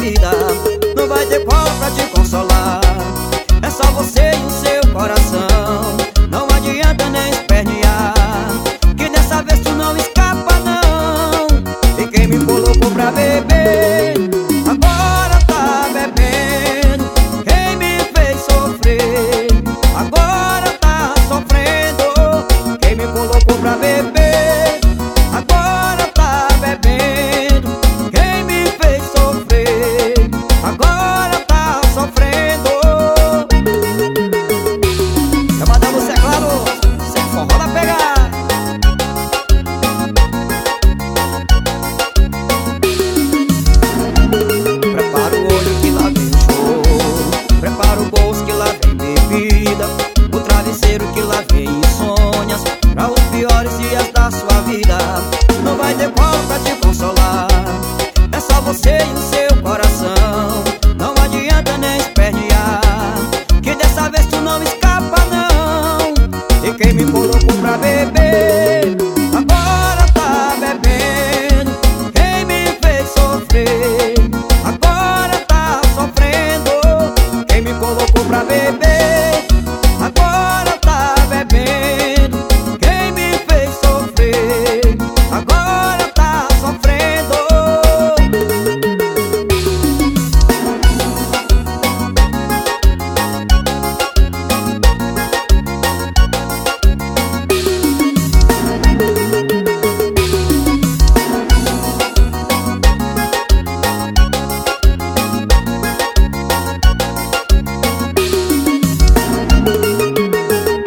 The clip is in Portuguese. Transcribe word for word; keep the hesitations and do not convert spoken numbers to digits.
vida. Não vai ter colo pra te consolar, é só você e o seu coração. Não adianta nem espernear, que dessa vez tu não escapa não. E quem me colocou pra beber agora tá bebendo. Quem me fez sofrer agora tá sofrendo. Quem me colocou pra beber agora tá bebendo. Quem me fez sofrer agora tá sofrendo. Quer mandar você, é claro, sem forró na pegada. Prepara o olho que lá vem o choro, prepara o bolso que lá vem bebida, o travesseiro que lá vem insônias, pra os piores dias da sua vida. Não vai ter colo pra te consolar, é só você e o seu coração. Não adianta nem espernear, que dessa vez tu não escapa não. E quem me colocou pra beber agora tá bebendo. Quem me fez sofrer agora tá sofrendo. Quem me colocou pra beber